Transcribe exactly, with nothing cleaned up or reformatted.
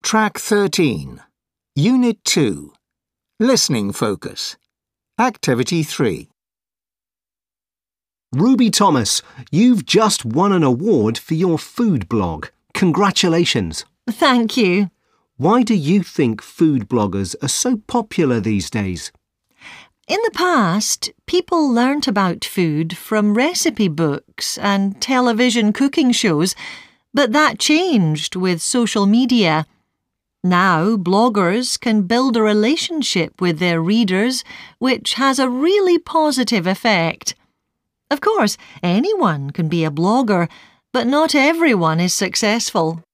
Track thirteen. Unit two. Listening Focus. Activity three. Ruby Thomas, you've just won an award for your food blog. Congratulations. Thank you. Why do you think food bloggers are so popular these days? In the past, people learnt about food from recipe books and television cooking shows, but that changed with social media. Now, bloggers can build a relationship with their readers, which has a really positive effect. Of course, anyone can be a blogger, but not everyone is successful.